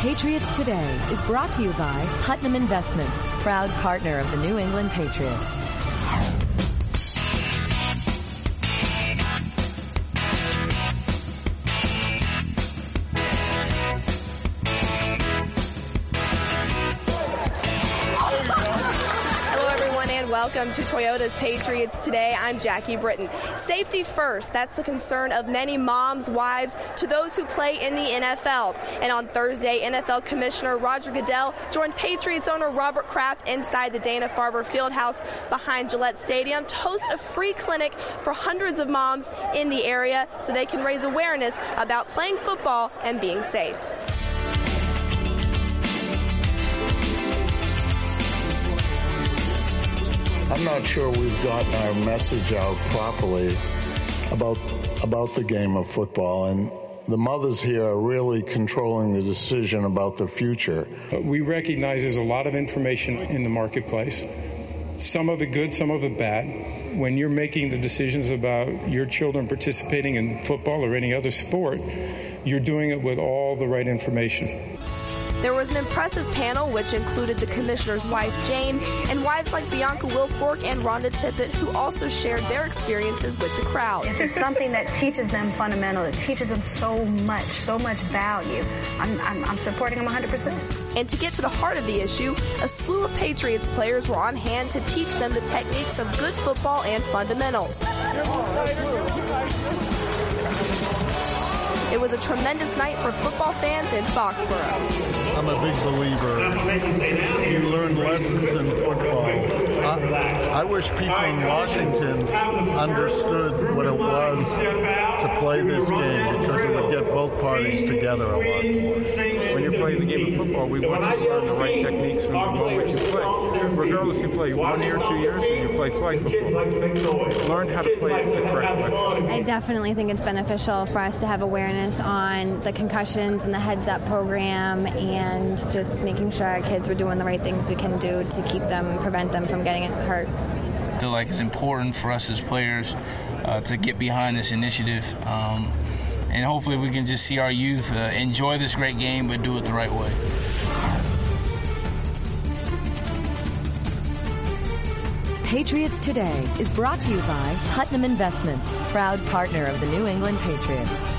Patriots Today is brought to you by Putnam Investments, proud partner of the New England Patriots. Welcome to Toyota's Patriots Today. I'm Jackie Britton. Safety first, that's the concern of many moms, wives, to those who play in the NFL. And on Thursday, NFL Commissioner Roger Goodell joined Patriots owner Robert Kraft inside the Dana-Farber Fieldhouse behind Gillette Stadium to host a free clinic for hundreds of moms in the area so they can raise awareness about playing football and being safe. I'm not sure we've gotten our message out properly about the game of football, and the mothers here are really controlling the decision about the future. We recognize there's a lot of information in the marketplace, some of it good, some of it bad. When you're making the decisions about your children participating in football or any other sport, you're doing it with all the right information. There was an impressive panel which included the commissioner's wife, Jane, and wives like Bianca Wilfork and Rhonda Tippett, who also shared their experiences with the crowd. If it's something that teaches them fundamental, it teaches them so much value, I'm supporting them 100%. And to get to the heart of the issue, a slew of Patriots players were on hand to teach them the techniques of good football and fundamentals. It was a tremendous night for football fans in Foxborough. I'm a big believer. You learn lessons in football. I wish people in Washington understood what it was to play this game, because it would get both parties together a lot more. When you're playing the game of football, we want you to learn the right techniques from the moment you play. Regardless if you play 1 year, 2 years, or you play flag football. Learn how to play it the correct way. I definitely think it's beneficial for us to have awareness on the concussions and the heads up program, and just making sure our kids were doing the right things we can do to prevent them from getting hurt. I feel like it's important for us as players to get behind this initiative, and hopefully we can just see our youth enjoy this great game but do it the right way. Patriots Today is brought to you by Putnam Investments, proud partner of the New England Patriots.